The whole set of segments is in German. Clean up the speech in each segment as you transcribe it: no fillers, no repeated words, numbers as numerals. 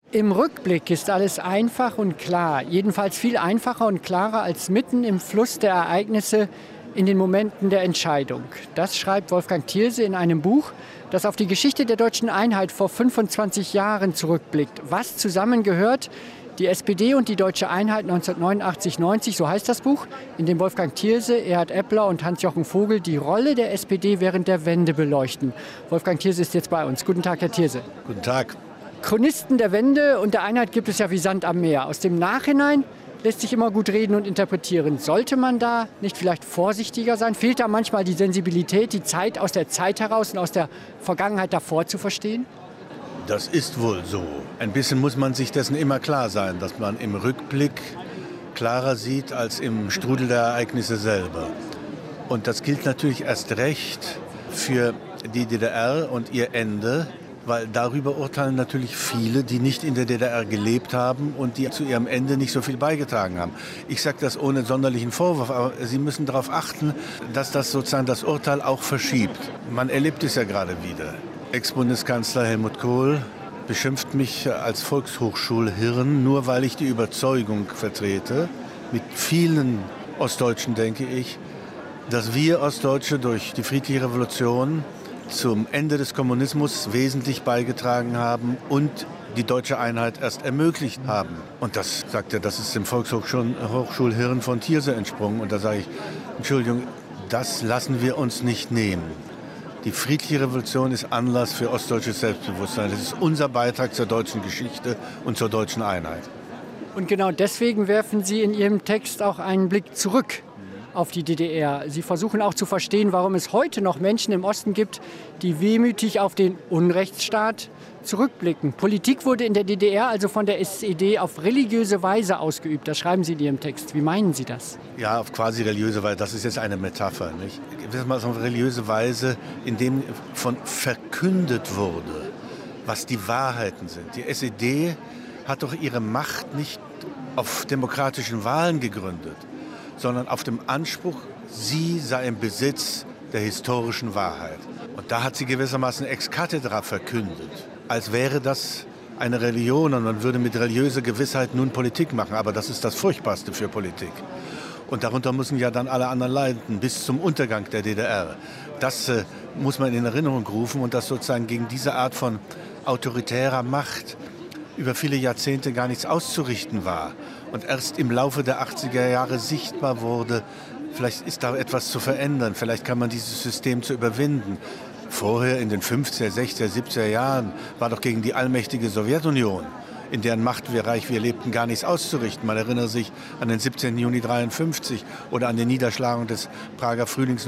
Im Rückblick ist alles einfach und klar, jedenfalls viel einfacher und klarer als mitten im Fluss der Ereignisse in den Momenten der Entscheidung. Das schreibt Wolfgang Thierse in einem Buch, das auf die Geschichte der deutschen Einheit vor 25 Jahren zurückblickt. Was zusammengehört, die SPD und die deutsche Einheit 1989-90, so heißt das Buch, in dem Wolfgang Thierse, Erhard Eppler und Hans-Jochen Vogel die Rolle der SPD während der Wende beleuchten. Wolfgang Thierse ist jetzt bei uns. Guten Tag, Herr Thierse. Guten Tag. Chronisten der Wende und der Einheit gibt es ja wie Sand am Meer. Aus dem Nachhinein lässt sich immer gut reden und interpretieren. Sollte man da nicht vielleicht vorsichtiger sein? Fehlt da manchmal die Sensibilität, die Zeit aus der Zeit heraus und aus der Vergangenheit davor zu verstehen? Das ist wohl so. Ein bisschen muss man sich dessen immer klar sein, dass man im Rückblick klarer sieht als im Strudel der Ereignisse selber. Und das gilt natürlich erst recht für die DDR und ihr Ende, weil darüber urteilen natürlich viele, die nicht in der DDR gelebt haben und die zu ihrem Ende nicht so viel beigetragen haben. Ich sage das ohne sonderlichen Vorwurf, aber Sie müssen darauf achten, dass das sozusagen das Urteil auch verschiebt. Man erlebt es ja gerade wieder. Ex-Bundeskanzler Helmut Kohl beschimpft mich als Volkshochschulhirn, nur weil ich die Überzeugung vertrete, mit vielen Ostdeutschen denke ich, dass wir Ostdeutsche durch die friedliche Revolution zum Ende des Kommunismus wesentlich beigetragen haben und die deutsche Einheit erst ermöglicht haben. Und das sagt er, das ist dem Volkshochschulhirn von Thierse entsprungen. Und da sage ich, Entschuldigung, das lassen wir uns nicht nehmen. Die friedliche Revolution ist Anlass für ostdeutsches Selbstbewusstsein. Das ist unser Beitrag zur deutschen Geschichte und zur deutschen Einheit. Und genau deswegen werfen Sie in Ihrem Text auch einen Blick zurück auf die DDR. Sie versuchen auch zu verstehen, warum es heute noch Menschen im Osten gibt, die wehmütig auf den Unrechtsstaat zurückblicken. Politik wurde in der DDR also von der SED auf religiöse Weise ausgeübt. Das schreiben Sie in Ihrem Text. Wie meinen Sie das? Ja, auf quasi religiöse Weise. Das ist jetzt eine Metapher, nicht? Auf religiöse Weise, in dem von verkündet wurde, was die Wahrheiten sind. Die SED hat doch ihre Macht nicht auf demokratischen Wahlen gegründet, sondern auf dem Anspruch, sie sei im Besitz der historischen Wahrheit. Und da hat sie gewissermaßen ex cathedra verkündet, als wäre das eine Religion und man würde mit religiöser Gewissheit nun Politik machen. Aber das ist das Furchtbarste für Politik. Und darunter müssen ja dann alle anderen leiden, bis zum Untergang der DDR. Das muss man in Erinnerung rufen und dass sozusagen gegen diese Art von autoritärer Macht über viele Jahrzehnte gar nichts auszurichten war. Und erst im Laufe der 80er Jahre sichtbar wurde, vielleicht ist da etwas zu verändern, vielleicht kann man dieses System zu überwinden. Vorher in den 50er, 60er, 70er Jahren war doch gegen die allmächtige Sowjetunion, in deren Machtbereich wir lebten, gar nichts auszurichten. Man erinnere sich an den 17. Juni 1953 oder an die Niederschlagung des Prager Frühlings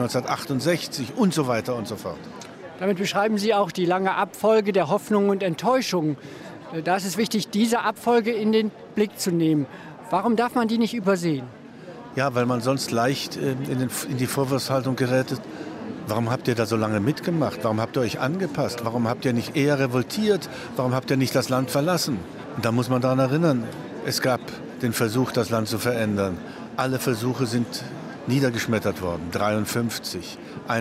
1968 und so weiter und so fort. Damit beschreiben Sie auch die lange Abfolge der Hoffnungen und Enttäuschungen. Da ist es wichtig, diese Abfolge in den Blick zu nehmen. Warum darf man die nicht übersehen? Ja, weil man sonst leicht in die Vorwurfshaltung gerät. Warum habt ihr da so lange mitgemacht? Warum habt ihr euch angepasst? Warum habt ihr nicht eher revoltiert? Warum habt ihr nicht das Land verlassen? Und da muss man daran erinnern, es gab den Versuch, das Land zu verändern. Alle Versuche sind niedergeschmettert worden. 53,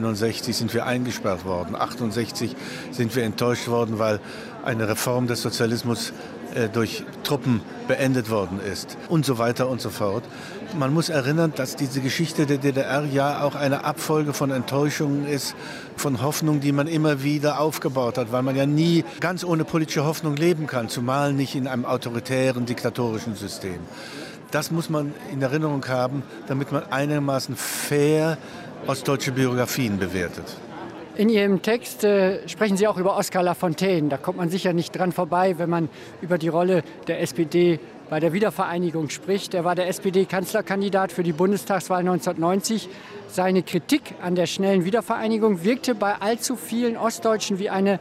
61 sind wir eingesperrt worden. 68 sind wir enttäuscht worden, weil eine Reform des Sozialismus durch Truppen beendet worden ist und so weiter und so fort. Man muss erinnern, dass diese Geschichte der DDR ja auch eine Abfolge von Enttäuschungen ist, von Hoffnungen, die man immer wieder aufgebaut hat, weil man ja nie ganz ohne politische Hoffnung leben kann, zumal nicht in einem autoritären, diktatorischen System. Das muss man in Erinnerung haben, damit man einigermaßen fair ostdeutsche Biografien bewertet. In Ihrem Text sprechen Sie auch über Oskar Lafontaine. Da kommt man sicher nicht dran vorbei, wenn man über die Rolle der SPD bei der Wiedervereinigung spricht. Er war der SPD-Kanzlerkandidat für die Bundestagswahl 1990. Seine Kritik an der schnellen Wiedervereinigung wirkte bei allzu vielen Ostdeutschen wie eine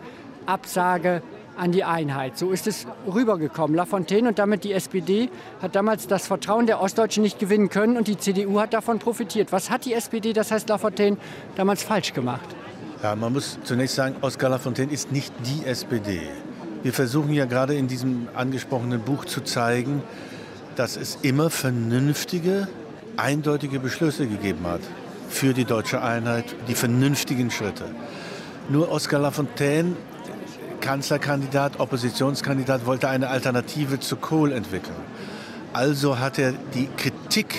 Absage an die Einheit. So ist es rübergekommen. Lafontaine und damit die SPD hat damals das Vertrauen der Ostdeutschen nicht gewinnen können und die CDU hat davon profitiert. Was hat die SPD, das heißt Lafontaine, damals falsch gemacht? Ja, man muss zunächst sagen, Oskar Lafontaine ist nicht die SPD. Wir versuchen ja gerade in diesem angesprochenen Buch zu zeigen, dass es immer vernünftige, eindeutige Beschlüsse gegeben hat für die deutsche Einheit, die vernünftigen Schritte. Nur Oskar Lafontaine Kanzlerkandidat, Oppositionskandidat, wollte eine Alternative zu Kohl entwickeln. Also hat er die Kritik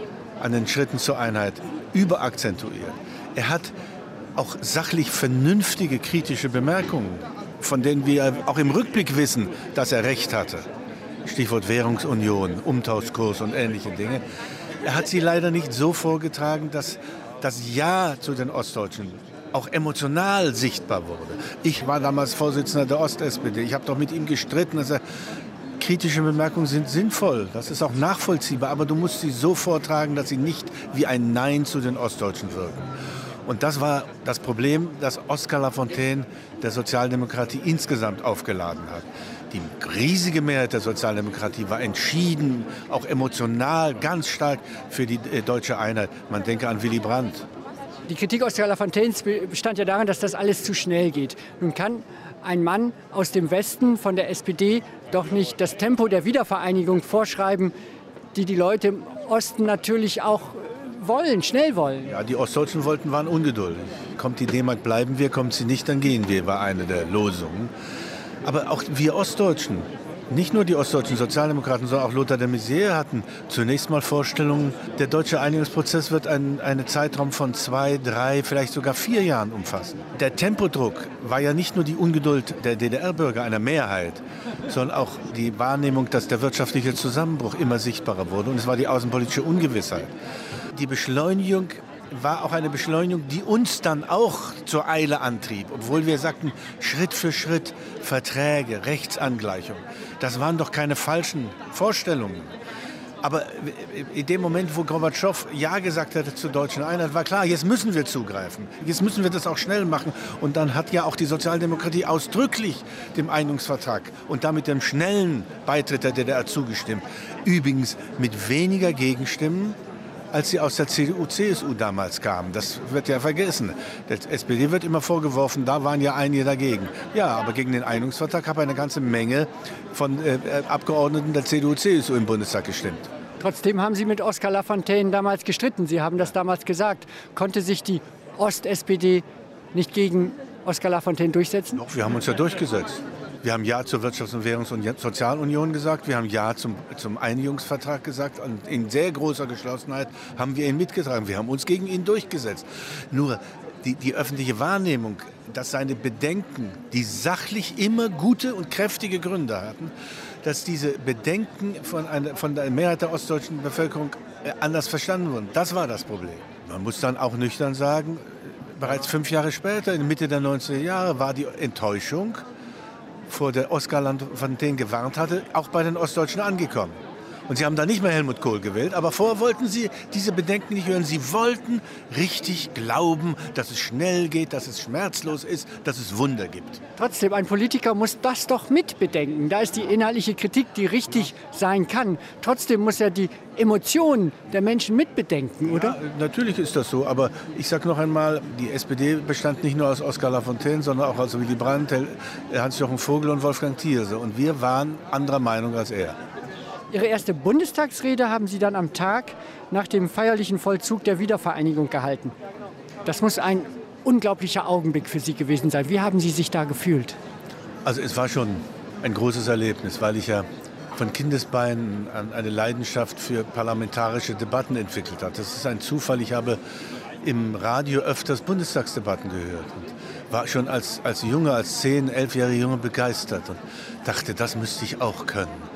an den Schritten zur Einheit überakzentuiert. Er hat auch sachlich vernünftige kritische Bemerkungen, von denen wir auch im Rückblick wissen, dass er recht hatte. Stichwort Währungsunion, Umtauschkurs und ähnliche Dinge. Er hat sie leider nicht so vorgetragen, dass das Ja zu den Ostdeutschen auch emotional sichtbar wurde. Ich war damals Vorsitzender der Ost-SPD. Ich habe doch mit ihm gestritten, dass er kritische Bemerkungen sind sinnvoll. Das ist auch nachvollziehbar. Aber du musst sie so vortragen, dass sie nicht wie ein Nein zu den Ostdeutschen wirken. Und das war das Problem, das Oskar Lafontaine der Sozialdemokratie insgesamt aufgeladen hat. Die riesige Mehrheit der Sozialdemokratie war entschieden, auch emotional ganz stark für die deutsche Einheit. Man denke an Willy Brandt. Die Kritik Oskar Lafontaines bestand ja darin, dass das alles zu schnell geht. Nun kann ein Mann aus dem Westen von der SPD doch nicht das Tempo der Wiedervereinigung vorschreiben, die Leute im Osten natürlich auch wollen, schnell wollen. Ja, die Ostdeutschen waren ungeduldig. Kommt die D-Mark, bleiben wir, kommt sie nicht, dann gehen wir, war eine der Losungen. Aber auch wir Ostdeutschen, nicht nur die ostdeutschen Sozialdemokraten, sondern auch Lothar de Maizière hatten zunächst mal Vorstellungen, der deutsche Einigungsprozess wird einen Zeitraum von 2, 3, vielleicht sogar 4 Jahren umfassen. Der Tempodruck war ja nicht nur die Ungeduld der DDR-Bürger, einer Mehrheit, sondern auch die Wahrnehmung, dass der wirtschaftliche Zusammenbruch immer sichtbarer wurde. Und es war die außenpolitische Ungewissheit. Die Beschleunigung war auch eine Beschleunigung, die uns dann auch zur Eile antrieb. Obwohl wir sagten, Schritt für Schritt, Verträge, Rechtsangleichung. Das waren doch keine falschen Vorstellungen. Aber in dem Moment, wo Gorbatschow Ja gesagt hatte zur deutschen Einheit, war klar, jetzt müssen wir zugreifen. Jetzt müssen wir das auch schnell machen. Und dann hat ja auch die Sozialdemokratie ausdrücklich dem Einigungsvertrag und damit dem schnellen Beitritt der DDR zugestimmt. Übrigens mit weniger Gegenstimmen, als sie aus der CDU, CSU damals kamen. Das wird ja vergessen. Der SPD wird immer vorgeworfen, da waren ja einige dagegen. Ja, aber gegen den Einigungsvertrag hat eine ganze Menge von Abgeordneten der CDU, CSU im Bundestag gestimmt. Trotzdem haben Sie mit Oskar Lafontaine damals gestritten. Sie haben das damals gesagt. Konnte sich die Ost-SPD nicht gegen Oskar Lafontaine durchsetzen? Doch, wir haben uns ja durchgesetzt. Wir haben Ja zur Wirtschafts- und Währungs- und Sozialunion gesagt. Wir haben Ja zum Einigungsvertrag gesagt. Und in sehr großer Geschlossenheit haben wir ihn mitgetragen. Wir haben uns gegen ihn durchgesetzt. Nur die öffentliche Wahrnehmung, dass seine Bedenken, die sachlich immer gute und kräftige Gründe hatten, dass diese Bedenken von der Mehrheit der ostdeutschen Bevölkerung anders verstanden wurden. Das war das Problem. Man muss dann auch nüchtern sagen, bereits 5 Jahre später, in der Mitte der 90er Jahre, war die Enttäuschung, vor der Oskar Lafontaine gewarnt hatte, auch bei den Ostdeutschen angekommen. Und sie haben da nicht mehr Helmut Kohl gewählt, aber vorher wollten sie diese Bedenken nicht hören. Sie wollten richtig glauben, dass es schnell geht, dass es schmerzlos ist, dass es Wunder gibt. Trotzdem, ein Politiker muss das doch mitbedenken. Da ist die inhaltliche Kritik, die richtig sein kann. Trotzdem muss er die Emotionen der Menschen mitbedenken, oder? Ja, natürlich ist das so, aber ich sage noch einmal, die SPD bestand nicht nur aus Oskar Lafontaine, sondern auch aus Willy Brandt, Hans-Jochen Vogel und Wolfgang Thierse. Und wir waren anderer Meinung als er. Ihre erste Bundestagsrede haben Sie dann am Tag nach dem feierlichen Vollzug der Wiedervereinigung gehalten. Das muss ein unglaublicher Augenblick für Sie gewesen sein. Wie haben Sie sich da gefühlt? Also es war schon ein großes Erlebnis, weil ich ja von Kindesbeinen an eine Leidenschaft für parlamentarische Debatten entwickelt habe. Das ist ein Zufall. Ich habe im Radio öfters Bundestagsdebatten gehört und war schon als Junge, als 10-, 11-jähriger Junge begeistert und dachte, das müsste ich auch können.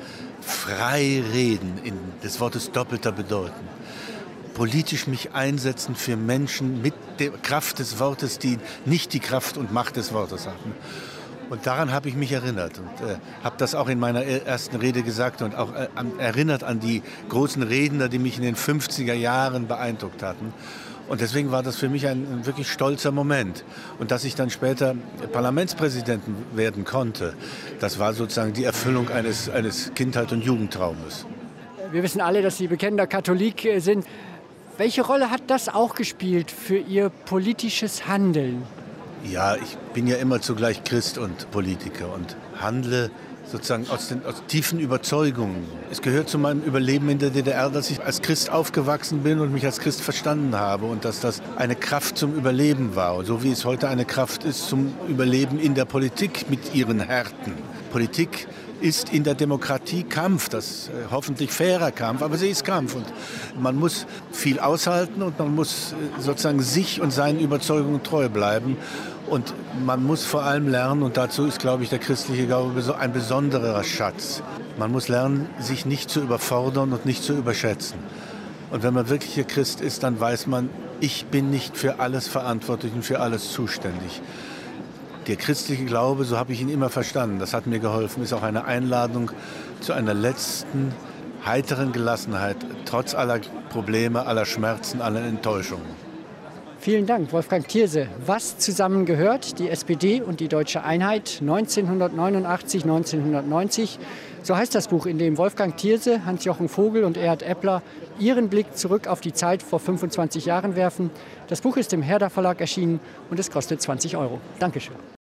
Frei reden, in des Wortes doppelter Bedeutung. Politisch mich einsetzen für Menschen mit der Kraft des Wortes, die nicht die Kraft und Macht des Wortes hatten. Und daran habe ich mich erinnert und habe das auch in meiner ersten Rede gesagt und auch erinnert an die großen Redner, die mich in den 50er Jahren beeindruckt hatten. Und deswegen war das für mich ein wirklich stolzer Moment. Und dass ich dann später Parlamentspräsidenten werden konnte, das war sozusagen die Erfüllung eines Kindheit- und Jugendtraumes. Wir wissen alle, dass Sie bekennender Katholik sind. Welche Rolle hat das auch gespielt für Ihr politisches Handeln? Ja, ich bin ja immer zugleich Christ und Politiker und handle sozusagen aus tiefen Überzeugungen. Es gehört zu meinem Überleben in der DDR, dass ich als Christ aufgewachsen bin und mich als Christ verstanden habe und dass das eine Kraft zum Überleben war. Und so wie es heute eine Kraft ist zum Überleben in der Politik mit ihren Härten. Politik ist in der Demokratie Kampf, das hoffentlich fairer Kampf, aber sie ist Kampf. Und man muss viel aushalten und man muss sozusagen sich und seinen Überzeugungen treu bleiben. Und man muss vor allem lernen, und dazu ist, glaube ich, der christliche Glaube ein besonderer Schatz. Man muss lernen, sich nicht zu überfordern und nicht zu überschätzen. Und wenn man wirklicher Christ ist, dann weiß man, ich bin nicht für alles verantwortlich und für alles zuständig. Der christliche Glaube, so habe ich ihn immer verstanden, das hat mir geholfen, ist auch eine Einladung zu einer letzten, heiteren Gelassenheit, trotz aller Probleme, aller Schmerzen, aller Enttäuschungen. Vielen Dank, Wolfgang Thierse. Was zusammengehört, die SPD und die Deutsche Einheit 1989, 1990. So heißt das Buch, in dem Wolfgang Thierse, Hans-Jochen Vogel und Erhard Eppler ihren Blick zurück auf die Zeit vor 25 Jahren werfen. Das Buch ist im Herder Verlag erschienen und es kostet 20 €. Dankeschön.